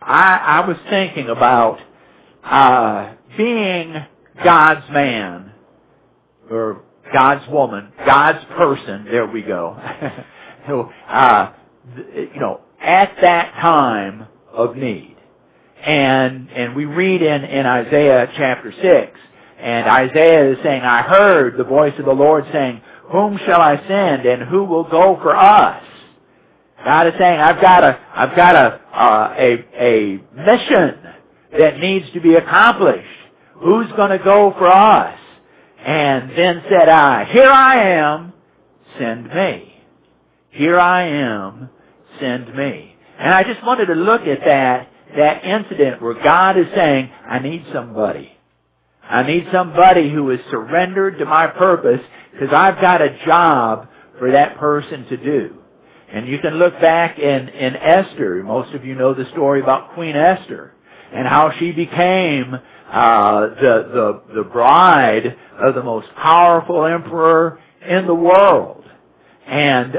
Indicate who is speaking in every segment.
Speaker 1: I was thinking about being God's man, or God's woman, God's person, there we go, at that time of need. And we read in Isaiah chapter 6, and Isaiah is saying, I heard the voice of the Lord saying, whom shall I send, and who will go for us? God is saying, I've got a mission that needs to be accomplished. Who's going to go for us? And then said I, here I am, send me. Here I am, send me. And I just wanted to look at that incident where God is saying, I need somebody. I need somebody who is surrendered to my purpose, because I've got a job for that person to do. And you can look back in Esther. Most of you know the story about Queen Esther and how she became the bride of the most powerful emperor in the world. And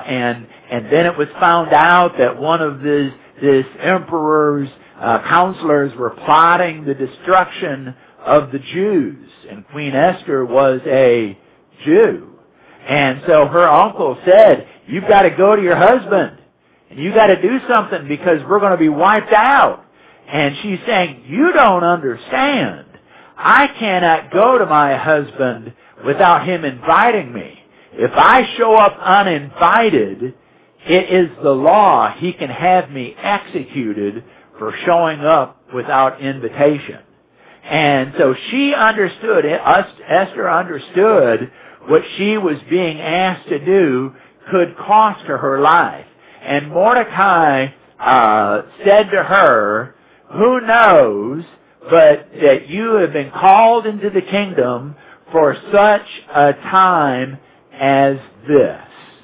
Speaker 1: then it was found out that one of this emperor's counselors were plotting the destruction of the Jews, and Queen Esther was a Jew. And so her uncle said, you've got to go to your husband, and you've got to do something, because we're going to be wiped out. And she's saying, you don't understand. I cannot go to my husband without him inviting me. If I show up uninvited, it is the law. He can have me executed for showing up without invitation. And so she understood, Esther understood what she was being asked to do could cost her life. And Mordecai said to her, who knows but that you have been called into the kingdom for such a time as this.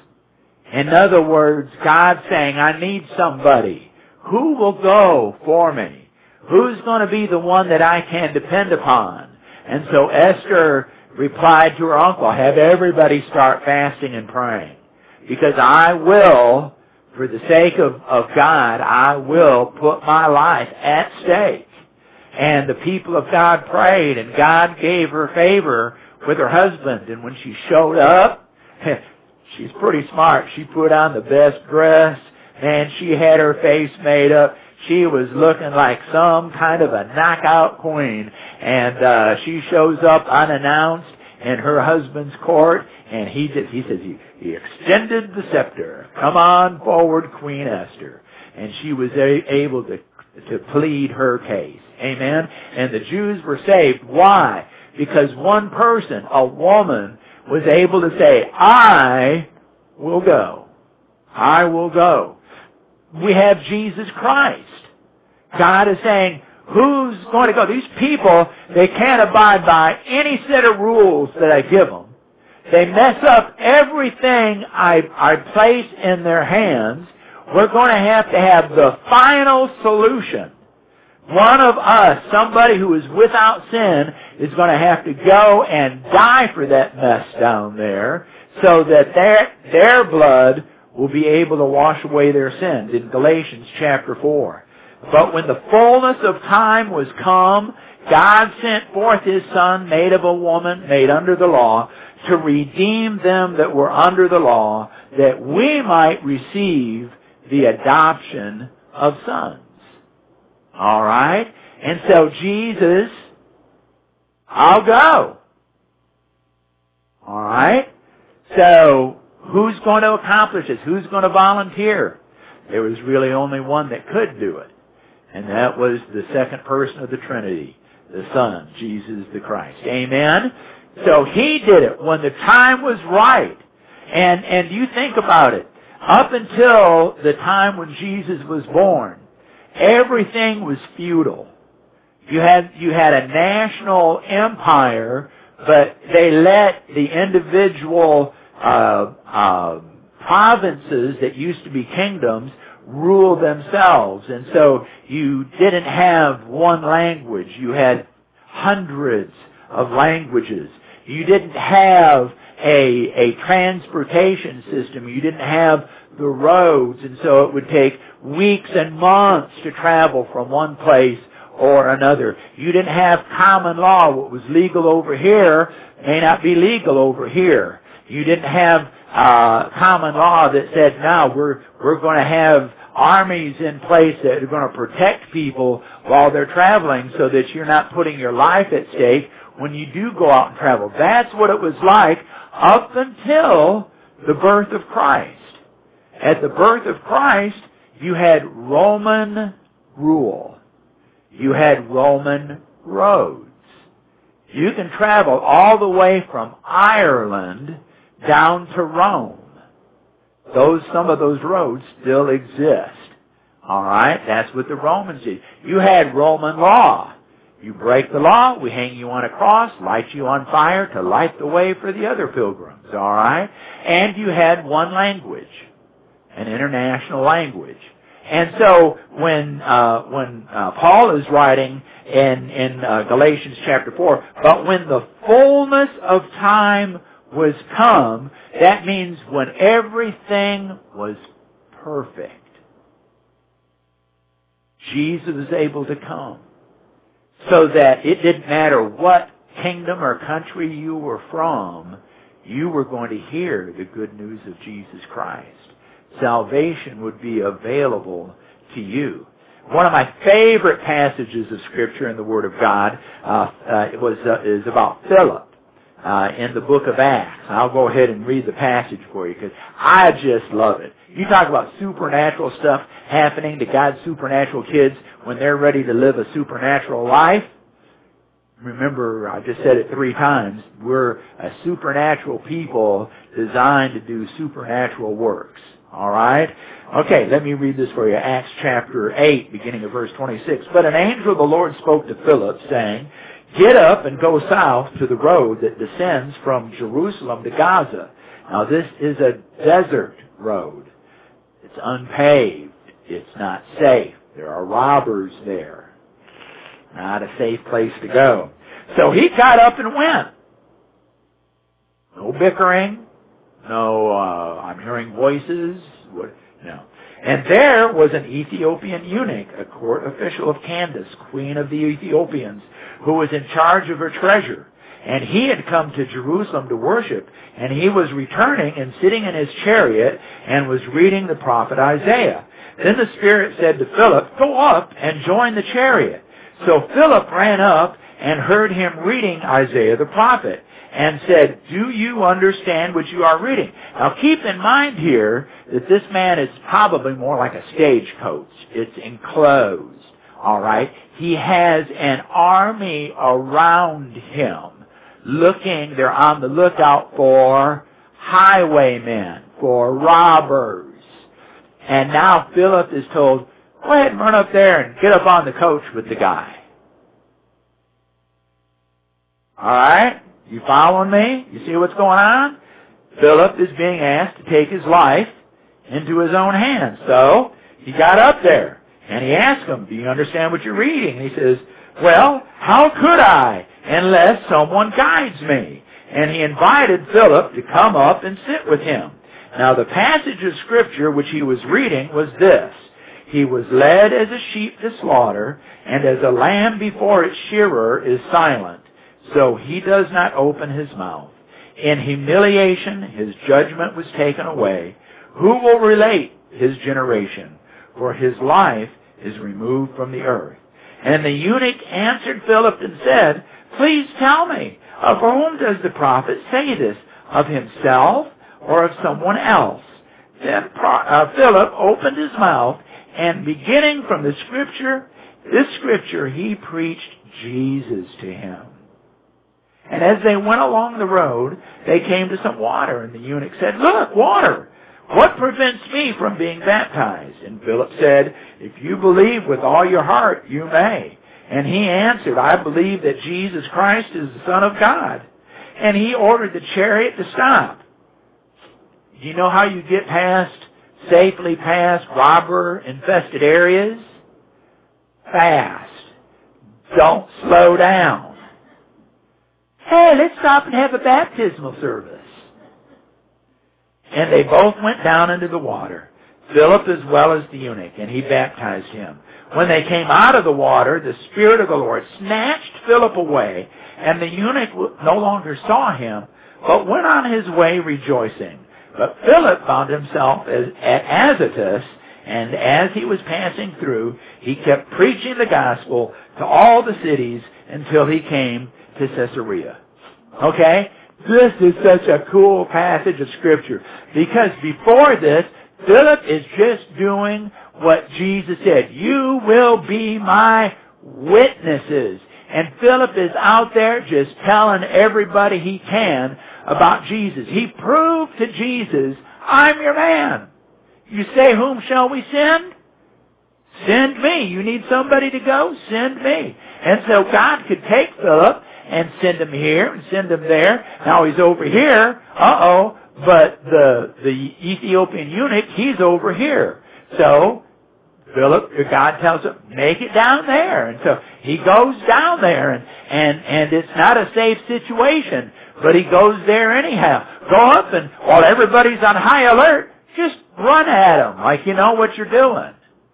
Speaker 1: In other words, God saying, I need somebody. Who will go for me? Who's going to be the one that I can depend upon? And so Esther replied to her uncle, have everybody start fasting and praying. Because I will, for the sake of God, I will put my life at stake. And the people of God prayed, and God gave her favor with her husband. And when she showed up, she's pretty smart. She put on the best dress, and she had her face made up. She was looking like some kind of a knockout queen. And she shows up unannounced in her husband's court, and he says, he extended the scepter. Come on forward, Queen Esther. And she was able to plead her case. Amen? And the Jews were saved. Why? Because one person, a woman, was able to say, I will go. I will go. We have Jesus Christ. God is saying, who's going to go? These people, they can't abide by any set of rules that I give them. They mess up everything I place in their hands. We're going to have the final solution. One of us, somebody who is without sin, is going to have to go and die for that mess down there, so that their blood will be able to wash away their sins, in Galatians chapter 4. But when the fullness of time was come, God sent forth His Son, made of a woman, made under the law, to redeem them that were under the law, that we might receive the adoption of sons. All right? And so Jesus, I'll go. All right? So, who's going to accomplish this? Who's going to volunteer? There was really only one that could do it. And that was the second person of the Trinity, the Son, Jesus the Christ. Amen? So He did it when the time was right. And you think about it. Up until the time when Jesus was born, everything was feudal. You had a national empire, but they let the individual provinces that used to be kingdoms rule themselves. And so you didn't have one language. You had hundreds of languages. You didn't have a transportation system. You didn't have the roads, and so it would take weeks and months to travel from one place or another. You didn't have common law. What was legal over here may not be legal over here. You didn't have common law that said, no, we're going to have armies in place that are going to protect people while they're traveling so that you're not putting your life at stake when you do go out and travel. That's what it was like up until the birth of Christ. At the birth of Christ, you had Roman rule. You had Roman roads. You can travel all the way from Ireland down to Rome. Some of those roads still exist. All right? That's what the Romans did. You had Roman law. You break the law, we hang you on a cross, light you on fire to light the way for the other pilgrims. All right? And you had one language, an international language. And so when Paul is writing in Galatians chapter 4, but when the fullness of time was come, that means when everything was perfect. Jesus was able to come so that it didn't matter what kingdom or country you were from, you were going to hear the good news of Jesus Christ. Salvation would be available to you. One of my favorite passages of Scripture in the Word of God is about Philip in the book of Acts. I'll go ahead and read the passage for you because I just love it. You talk about supernatural stuff happening to God's supernatural kids when they're ready to live a supernatural life. Remember, I just said it 3 times. We're a supernatural people designed to do supernatural works. All right? Okay, let me read this for you. Acts chapter 8, beginning of verse 26. But an angel of the Lord spoke to Philip, saying, Get up and go south to the road that descends from Jerusalem to Gaza. Now this is a desert road. It's unpaved. It's not safe. There are robbers there. Not a safe place to go. So he got up and went. No bickering. No, I'm hearing voices. No. And there was an Ethiopian eunuch, a court official of Candace, queen of the Ethiopians, who was in charge of her treasure. And he had come to Jerusalem to worship, and he was returning and sitting in his chariot and was reading the prophet Isaiah. Then the Spirit said to Philip, Go up and join the chariot. So Philip ran up and heard him reading Isaiah the prophet, and said, Do you understand what you are reading? Now keep in mind here that this man is probably more like a stagecoach. It's enclosed. All right? He has an army around him they're on the lookout for highwaymen, for robbers. And now Philip is told, Go ahead and run up there and get up on the coach with the guy. All right? You following me? You see what's going on? Philip is being asked to take his life into his own hands. So, he got up there, and he asked him, Do you understand what you're reading? And he says, Well, how could I unless someone guides me? And he invited Philip to come up and sit with him. Now, the passage of Scripture which he was reading was this. He was led as a sheep to slaughter, and as a lamb before its shearer is silent, so he does not open his mouth. In humiliation his judgment was taken away. Who will relate his generation? For his life is removed from the earth. And the eunuch answered Philip and said, Please tell me, for whom does the prophet say this? Of himself or of someone else? Then Philip opened his mouth, and beginning from this scripture he preached Jesus to him. And as they went along the road, they came to some water, and the eunuch said, Look, water! What prevents me from being baptized? And Philip said, If you believe with all your heart, you may. And he answered, I believe that Jesus Christ is the Son of God. And he ordered the chariot to stop. Do you know how you get safely past robber-infested areas? Fast. Don't slow down. Hey, let's stop and have a baptismal service. And they both went down into the water, Philip as well as the eunuch, and he baptized him. When they came out of the water, the Spirit of the Lord snatched Philip away, and the eunuch no longer saw him, but went on his way rejoicing. But Philip found himself at Azotus, and as he was passing through, he kept preaching the gospel to all the cities until he came to Caesarea. Okay? This is such a cool passage of Scripture, because before this, Philip is just doing what Jesus said. You will be my witnesses. And Philip is out there just telling everybody he can about Jesus. He proved to Jesus, I'm your man. You say, whom shall we send? Send me. You need somebody to go? Send me. And so God could take Philip and send him here and send him there. Now he's over here. But the Ethiopian eunuch, he's over here. So Philip, God tells him, make it down there. And so he goes down there, and it's not a safe situation, but he goes there anyhow. Go up, and while everybody's on high alert, just run at them like you know what you're doing.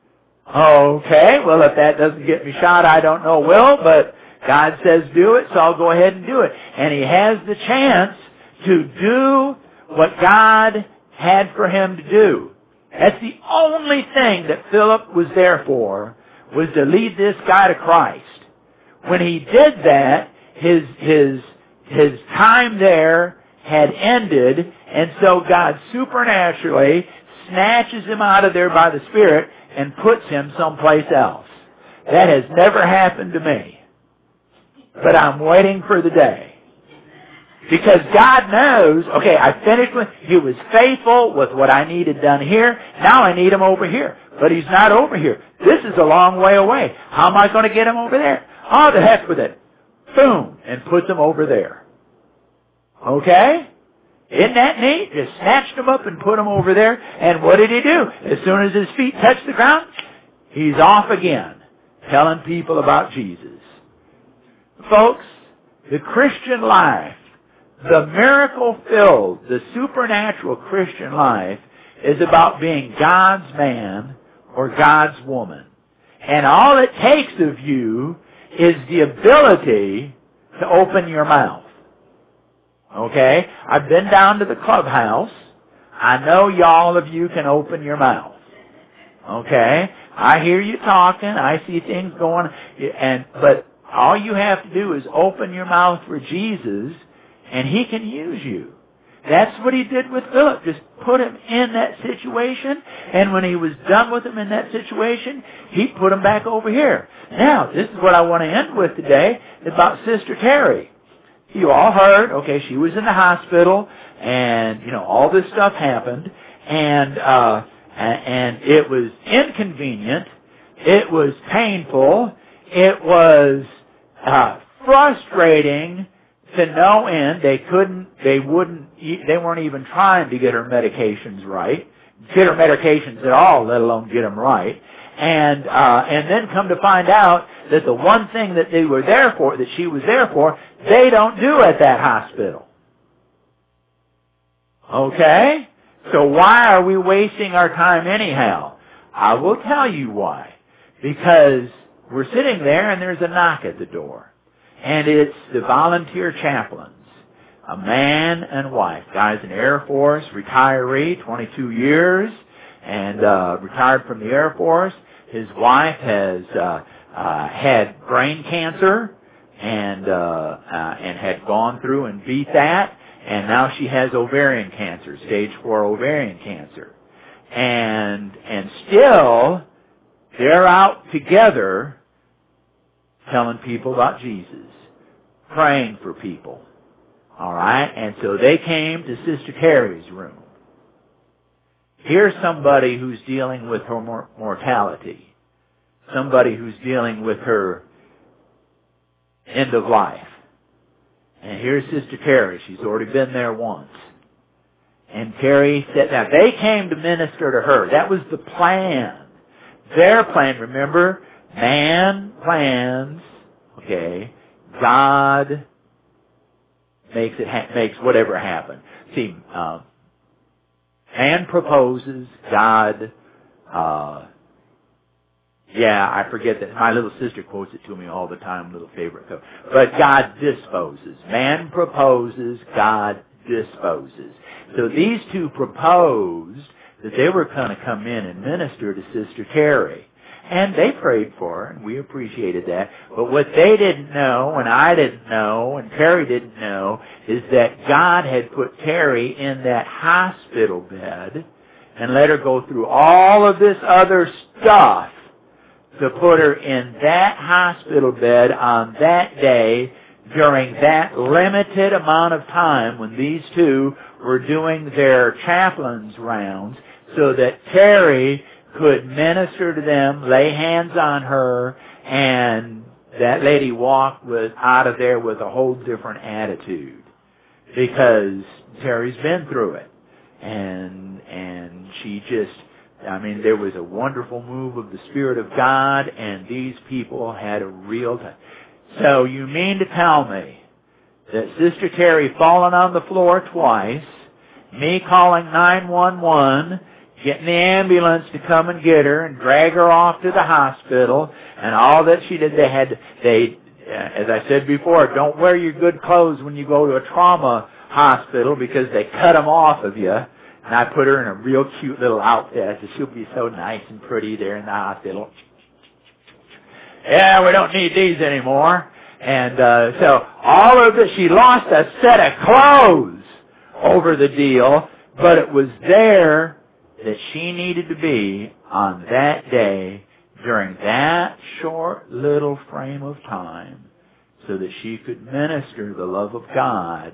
Speaker 1: Okay, well, if that doesn't get me shot, I don't know will, but God says do it, so I'll go ahead and do it. And he has the chance to do what God had for him to do. That's the only thing that Philip was there for, was to lead this guy to Christ. When he did that, his time there had ended, and so God supernaturally snatches him out of there by the Spirit and puts him someplace else. That has never happened to me. But I'm waiting for the day. Because God knows, okay, I finished with, he was faithful with what I needed done here. Now I need him over here. But he's not over here. This is a long way away. How am I going to get him over there? Oh, the heck with it. Boom. And puts him over there. Okay? Isn't that neat? Just snatched him up and put him over there. And what did he do? As soon as his feet touched the ground, he's off again, telling people about Jesus. Folks, the Christian life, the miracle-filled, the supernatural Christian life is about being God's man or God's woman. And all it takes of you is the ability to open your mouth. Okay? I've been down to the clubhouse. I know y'all of you can open your mouth. Okay? I hear you talking. I see things going. But all you have to do is open your mouth for Jesus, and he can use you. That's what he did with Philip. Just put him in that situation, and when he was done with him in that situation, he put him back over here. Now, this is what I want to end with today, about Sister Terry. You all heard, okay, she was in the hospital, and, all this stuff happened, and it was inconvenient, it was painful, it was frustrating to no end. They weren't even trying to get her medications right, get her medications at all, let alone get them right. And then come to find out that the one thing that they were there for, that she was there for, they don't do at that hospital. Okay? So why are we wasting our time anyhow? I will tell you why. Because we're sitting there and there's a knock at the door. And it's the volunteer chaplains. A man and wife. Guy's in the Air Force, retiree, 22 years, and retired from the Air Force. His wife has had brain cancer and had gone through and beat that, and now she has ovarian cancer, stage 4 ovarian cancer. And still, they're out together telling people about Jesus, praying for people. All right? And so they came to Sister Terry's room. Here's somebody who's dealing with her mortality. Somebody who's dealing with her end of life. And here's Sister Terry. She's already been there once. And Terry said, now they came to minister to her. That was the plan. Their plan, remember, man plans, okay, God makes whatever happen. See, man proposes, God, I forget that. My little sister quotes it to me all the time, little favorite quote. But God disposes. Man proposes, God disposes. So these two proposed that they were going to come in and minister to Sister Terry. And they prayed for her, and we appreciated that. But what they didn't know, and I didn't know, and Terry didn't know, is that God had put Terry in that hospital bed and let her go through all of this other stuff to put her in that hospital bed on that day during that limited amount of time when these two were doing their chaplain's rounds, so that Terry could minister to them, lay hands on her, and that lady walked out of there with a whole different attitude, because Terry's been through it. And she just, there was a wonderful move of the Spirit of God, and these people had a real time. So you mean to tell me that Sister Terry falling on the floor twice, me calling 911, getting the ambulance to come and get her and drag her off to the hospital, and all that she did, as I said before, don't wear your good clothes when you go to a trauma hospital because they cut them off of you. And I put her in a real cute little outfit, so she'll be so nice and pretty there in the hospital. Yeah, we don't need these anymore. And so all of it, she lost a set of clothes over the deal, but it was there that she needed to be on that day during that short little frame of time so that she could minister the love of God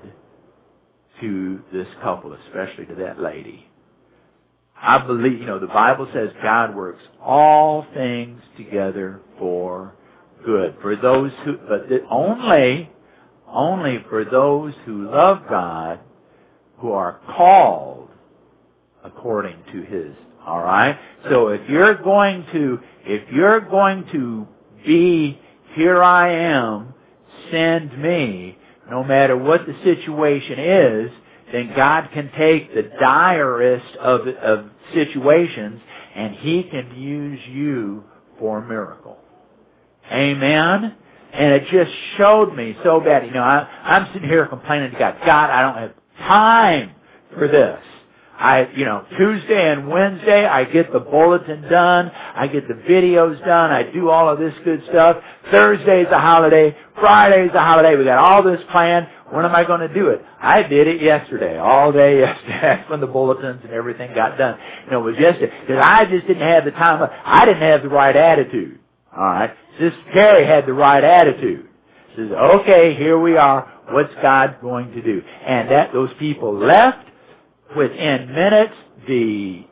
Speaker 1: to this couple, especially to that lady. I believe, the Bible says God works all things together for good. For those who, only for those who love God, who are called according to His. All right? So if you're going to be, here I am, send me, no matter what the situation is, then God can take the direst of situations and He can use you for a miracle. Amen? And it just showed me so bad. I'm sitting here complaining to God, I don't have time for this. Tuesday and Wednesday, I get the bulletin done. I get the videos done. I do all of this good stuff. Thursday's a holiday. Friday's a holiday. We got all this planned. When am I going to do it? I did it yesterday. All day yesterday. That's when the bulletins and everything got done. It was yesterday. Because I just didn't have the time. I didn't have the right attitude. All right? Sister Terry had the right attitude. She says, okay, here we are. What's God going to do? And those people left. Within minutes, the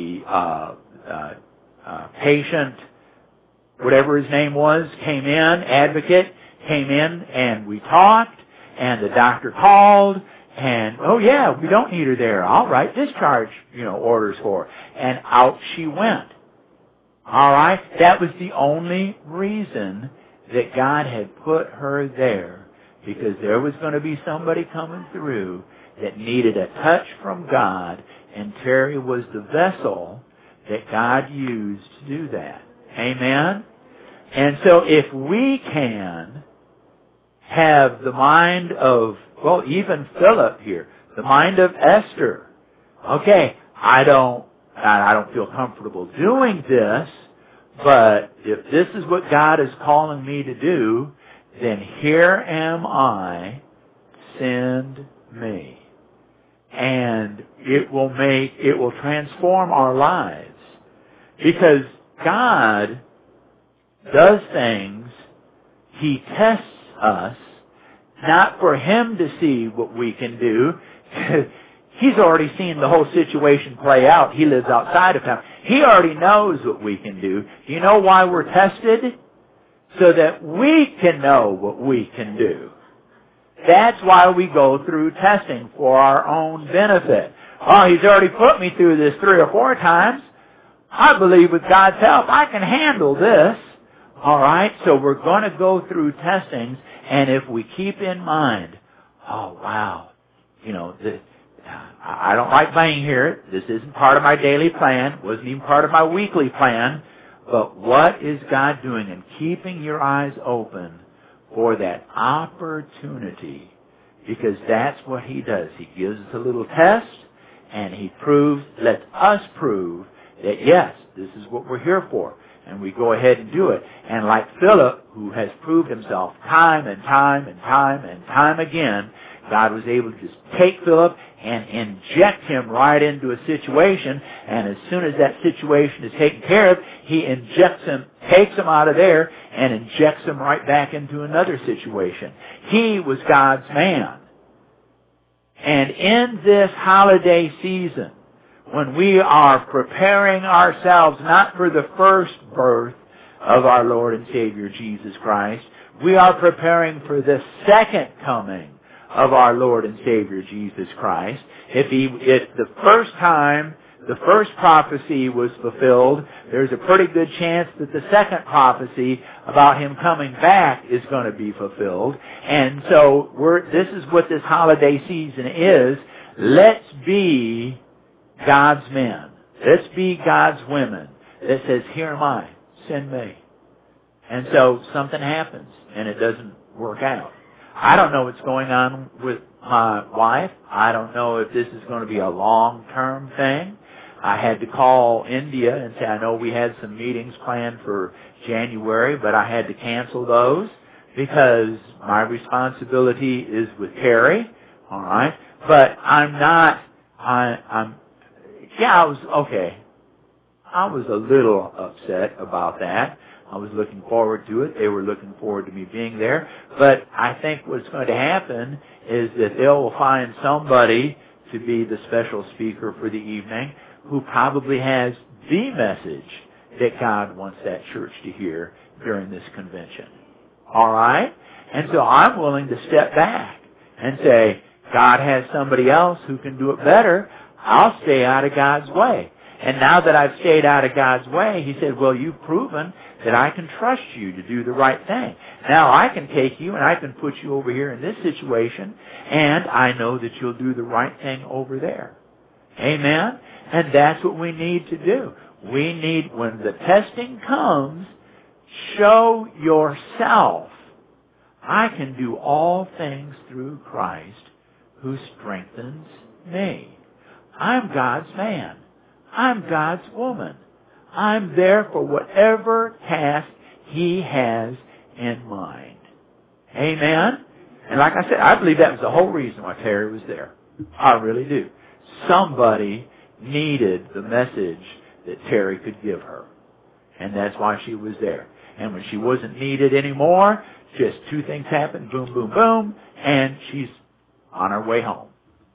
Speaker 1: patient, whatever his name was, came in, advocate, came in, and we talked, and the doctor called, and, oh yeah, we don't need her there. I'll write discharge, orders for her. And out she went. All right? That was the only reason that God had put her there, because there was going to be somebody coming through that needed a touch from God, and Terry was the vessel that God used to do that. Amen? And so if we can have the mind of, even Philip here, the mind of Esther. Okay, I don't feel comfortable doing this, but if this is what God is calling me to do, then here am I, send me. And it will transform our lives. Because God does things, He tests us, not for Him to see what we can do. He's already seen the whole situation play out. He lives outside of town. He already knows what we can do. Do you know why we're tested? So that we can know what we can do. That's why we go through testing, for our own benefit. Oh, He's already put me through this 3 or 4 times. I believe with God's help, I can handle this. All right, so we're going to go through testings, and if we keep in mind, oh, wow, I don't like being here. This isn't part of my daily plan. Wasn't even part of my weekly plan. But what is God doing in keeping your eyes open for that opportunity? Because that's what He does. He gives us a little test, and He lets us prove that, yes, this is what we're here for. And we go ahead and do it. And like Philip, who has proved himself time and time and time and time again, God was able to just take Philip and inject him right into a situation, and as soon as that situation is taken care of, He injects him, takes him out of there, and injects him right back into another situation. He was God's man. And in this holiday season, when we are preparing ourselves not for the first birth of our Lord and Savior Jesus Christ, we are preparing for the second coming of our Lord and Savior Jesus Christ. If the first time the first prophecy was fulfilled, there's a pretty good chance that the second prophecy about Him coming back is going to be fulfilled. And so this is what this holiday season is. Let's be God's men. Let's be God's women that says, here am I, send me. And so something happens and it doesn't work out. I don't know what's going on with my wife. I don't know if this is going to be a long-term thing. I had to call India and say, I know we had some meetings planned for January, but I had to cancel those because my responsibility is with Terry. All right. But I was a little upset about that. I was looking forward to it. They were looking forward to me being there. But I think what's going to happen is that they'll find somebody to be the special speaker for the evening who probably has the message that God wants that church to hear during this convention. All right? And so I'm willing to step back and say, God has somebody else who can do it better. I'll stay out of God's way. And now that I've stayed out of God's way, He said, well, you've proven that I can trust you to do the right thing. Now I can take you and I can put you over here in this situation, and I know that you'll do the right thing over there. Amen? And that's what we need to do. We need, when the testing comes, show yourself. I can do all things through Christ who strengthens me. I'm God's man. I'm God's woman. I'm there for whatever task He has in mind. Amen? And like I said, I believe that was the whole reason why Terry was there. I really do. Somebody needed the message that Terry could give her. And that's why she was there. And when she wasn't needed anymore, just two things happened, boom, boom, boom, and she's on her way home.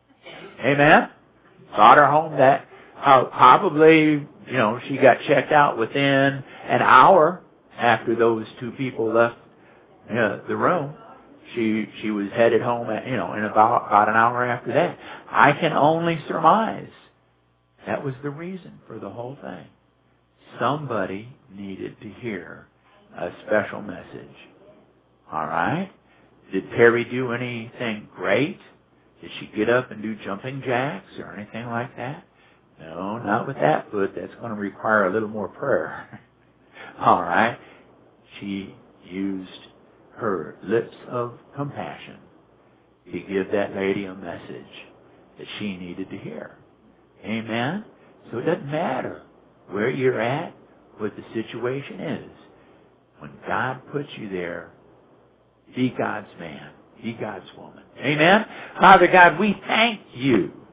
Speaker 1: Amen? Got her home that probably, she got checked out within an hour after those two people left the room. She was headed home in about an hour after that. I can only surmise that was the reason for the whole thing. Somebody needed to hear a special message. All right? Did Terry do anything great? Did she get up and do jumping jacks or anything like that? No, not with that foot. That's going to require a little more prayer. All right? She used her lips of compassion to give that lady a message that she needed to hear. Amen? So it doesn't matter where you're at, what the situation is. When God puts you there, be God's man. Be God's woman. Amen? Father God, we thank You